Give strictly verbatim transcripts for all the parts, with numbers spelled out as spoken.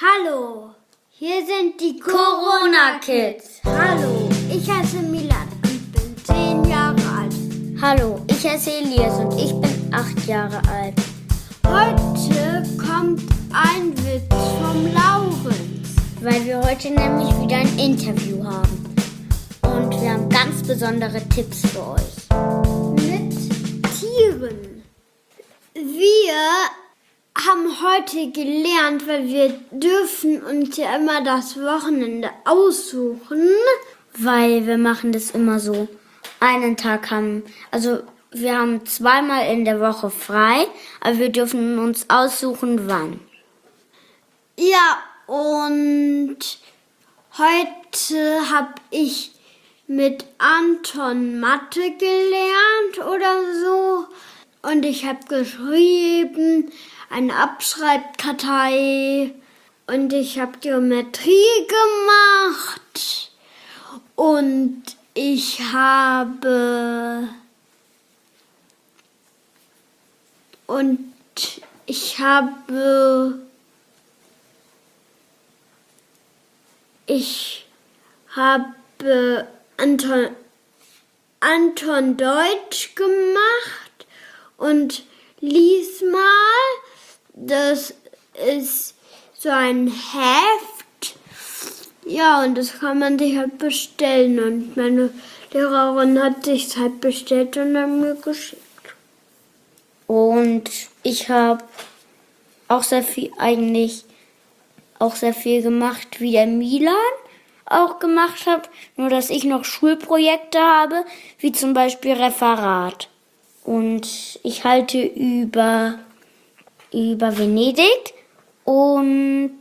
Hallo, hier sind die Corona-Kids. Hallo, ich heiße Milan und bin zehn Jahre alt. Hallo, ich heiße Elias und ich bin acht Jahre alt. Heute kommt ein Witz vom Laurenz. Weil wir heute nämlich wieder ein Interview haben. Und wir haben ganz besondere Tipps für euch. Mit Tieren. Wir haben heute gelernt, weil wir dürfen uns ja immer das Wochenende aussuchen. Weil wir machen das immer so. Einen Tag haben, also wir haben zweimal in der Woche frei, aber wir dürfen uns aussuchen, wann. Ja, und heute habe ich mit Anton Mathe gelernt oder so. Und ich habe geschrieben, eine Abschreibkartei. Und ich habe Geometrie gemacht. Und ich habe... Und ich habe... Ich habe Anton, Anton Deutsch gemacht und lies mal, das ist so ein Heft. Ja, und das kann man sich halt bestellen. Und meine Lehrerin hat sich halt bestellt und dann mir geschickt. Und ich habe auch sehr viel eigentlich auch sehr viel gemacht, wie der Milan auch gemacht hat, nur dass ich noch Schulprojekte habe, wie zum Beispiel Referat. Und ich halte über, über Venedig und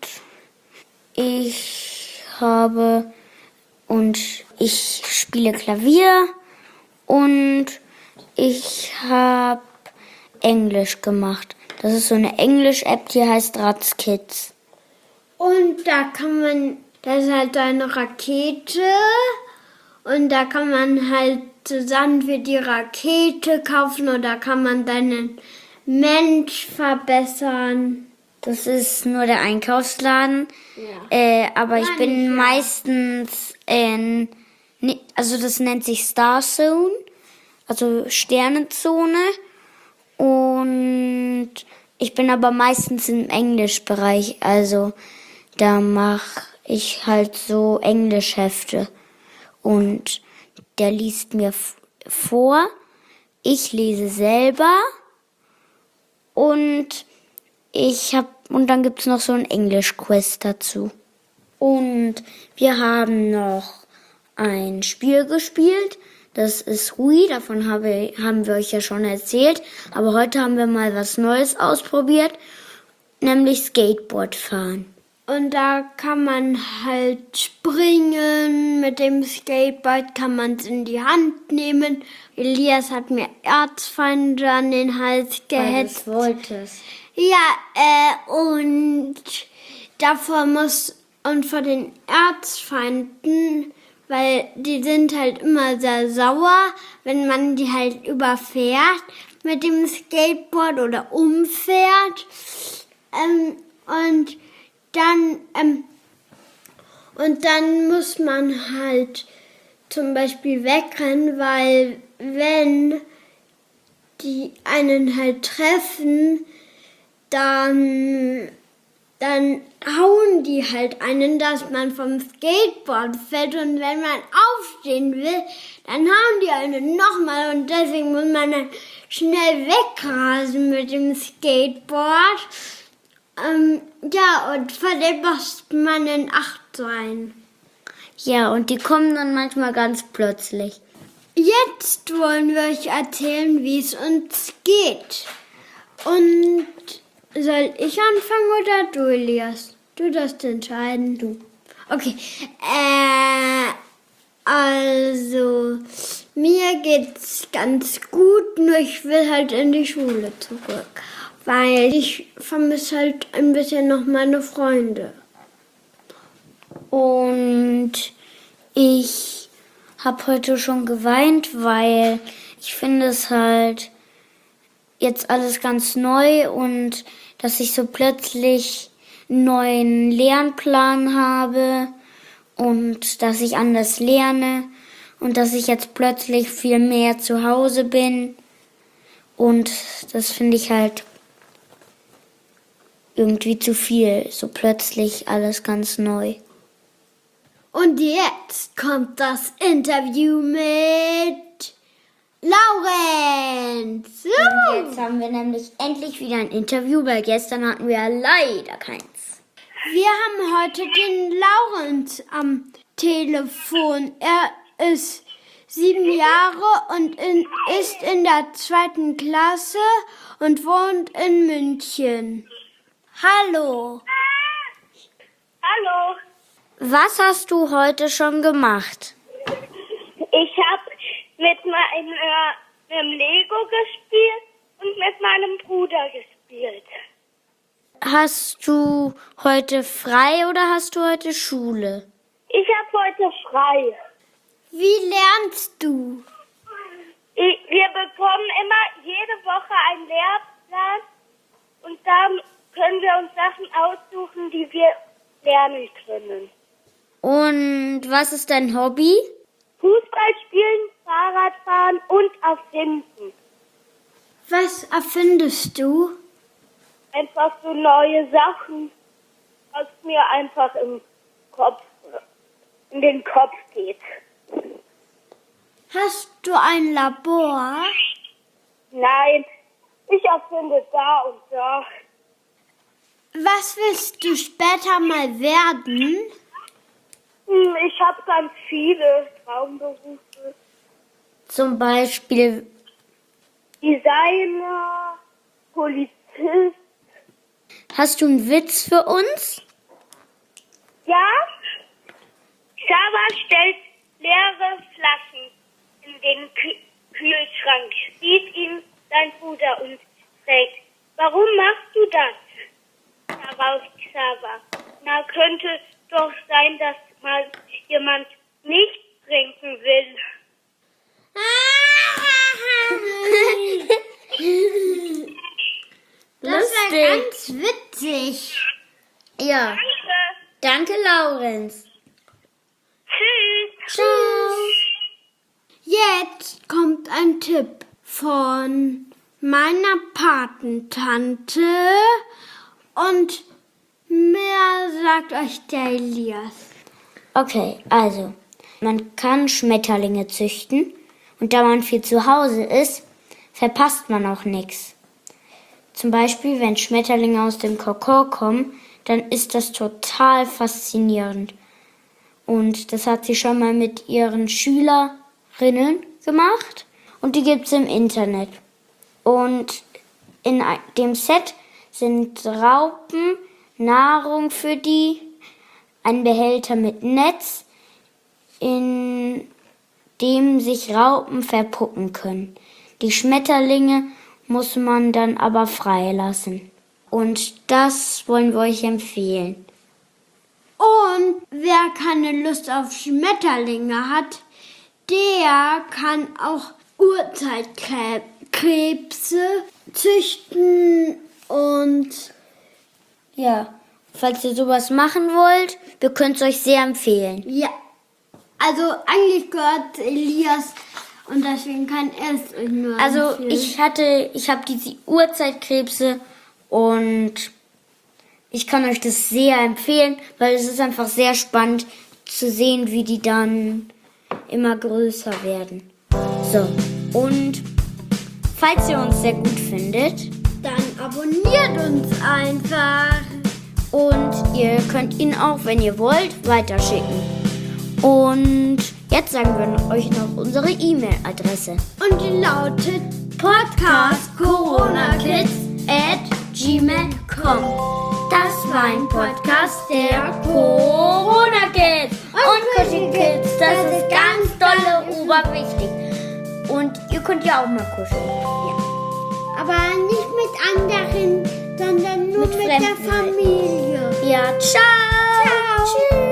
ich habe und ich spiele Klavier und ich habe Englisch gemacht. Das ist so eine Englisch-App, die heißt Ratz Kids. Und da kann man, das ist halt eine Rakete und da kann man halt zusammen für die Rakete kaufen oder kann man deinen Mensch verbessern. Das ist nur der Einkaufsladen, ja. äh, aber ich Nein, bin ja. meistens in, also das nennt sich Star Zone, also Sternenzone und ich bin aber meistens im Englischbereich, also da mache ich halt so Englischhefte und der liest mir f- vor, ich lese selber und ich habe und dann gibt's noch so ein Englisch-Quiz dazu. Und wir haben noch ein Spiel gespielt, das ist Hui, davon habe, haben wir euch ja schon erzählt, aber heute haben wir mal was Neues ausprobiert, nämlich Skateboard fahren. Und da kann man halt springen, mit dem Skateboard kann man es in die Hand nehmen. Elias hat mir Erzfeinde an den Hals gehetzt. Weil du es wolltest. Ja, äh, und davor muss, und vor den Erzfeinden, weil die sind halt immer sehr sauer, wenn man die halt überfährt mit dem Skateboard oder umfährt. Ähm, und Dann, ähm, und dann muss man halt zum Beispiel wegrennen, weil wenn die einen halt treffen, dann, dann hauen die halt einen, dass man vom Skateboard fällt. Und wenn man aufstehen will, dann hauen die einen nochmal. Und deswegen muss man dann schnell wegrasen mit dem Skateboard. Ähm, ja, und vor dem muss man in Acht sein. Ja, und die kommen dann manchmal ganz plötzlich. Jetzt wollen wir euch erzählen, wie es uns geht. Und soll ich anfangen oder du, Elias? Du darfst entscheiden. Du. Okay. Äh, also, mir geht's ganz gut, nur ich will halt in die Schule zurück. Weil ich vermisse halt ein bisschen noch meine Freunde. Und ich habe heute schon geweint, weil ich finde es halt jetzt alles ganz neu und dass ich so plötzlich einen neuen Lernplan habe und dass ich anders lerne und dass ich jetzt plötzlich viel mehr zu Hause bin. Und das finde ich halt irgendwie zu viel, so plötzlich alles ganz neu. Und jetzt kommt das Interview mit Laurenz. Und jetzt haben wir nämlich endlich wieder ein Interview, weil gestern hatten wir leider keins. Wir haben heute den Laurenz am Telefon. Er ist sieben Jahre und in, ist in der zweiten Klasse und wohnt in München. Hallo. Hallo, Was hast du heute schon gemacht? ich habe mit meinem, äh, einem Lego gespielt und mit meinem Bruder gespielt. Hast du heute frei oder hast du heute Schule? Ich habe heute frei. Wie lernst du? Ich, wir bekommen immer jede Woche einen Lehrplan und dann können wir uns Sachen aussuchen, die wir lernen können. Und was ist dein Hobby? Fußball spielen, Fahrradfahren und erfinden. Was erfindest du? Einfach so neue Sachen, was mir einfach im Kopf, in den Kopf geht. Hast du ein Labor? Nein, ich erfinde da und da. Was willst du später mal werden? Hm, Ich habe ganz viele Traumberufe. Zum Beispiel, Designer, Polizist. hast du einen Witz für uns? Ja? Xaver stellt leere Flaschen in den Kü Kühlschrank, sieht ihn sein Bruder und fragt, warum machst du das? Darauf Xaver, na könnte doch sein, dass mal jemand nicht trinken will. Das war Lustig. ganz witzig. Ja. Danke. Danke, Laurenz. Tschüss. Tschüss. Jetzt kommt ein Tipp von meiner Patentante und mehr sagt euch der Elias. Okay, also, man kann Schmetterlinge züchten und da man viel zu Hause ist, verpasst man auch nichts. Zum Beispiel, wenn Schmetterlinge aus dem Kokon kommen, dann ist das total faszinierend. Und das hat sie schon mal mit ihren Schülerinnen gemacht und die gibt's im Internet. Und in dem Set sind Raupen, Nahrung für die, ein Behälter mit Netz, in dem sich Raupen verpuppen können. Die Schmetterlinge muss man dann aber freilassen. Und das wollen wir euch empfehlen. Und wer keine Lust auf Schmetterlinge hat, der kann auch Urzeitkrebse züchten und Ja, falls ihr sowas machen wollt, wir können es euch sehr empfehlen. ja, also eigentlich gehört Elias und deswegen kann er es euch nur Also empfehlen. ich hatte, ich habe diese Urzeitkrebse und ich kann euch das sehr empfehlen, weil es ist einfach sehr spannend zu sehen, wie die dann immer größer werden. So, und falls ihr uns sehr gut findet, Dann abonniert uns einfach. und ihr könnt ihn auch, wenn ihr wollt, weiterschicken. Und jetzt sagen wir euch noch unsere E-Mail-Adresse. Und die lautet podcastcoronakids at gmail punkt com. Das war ein Podcast der Corona Kids und Kuschel Kids. Das ist ganz dolle oberwichtig. Und ihr könnt ja auch mal kuscheln. Ja. Aber nicht mit anderen, sondern nur Mit mit, der Fremden halt. Familie. Ja, ciao. Ciao. Tschüss.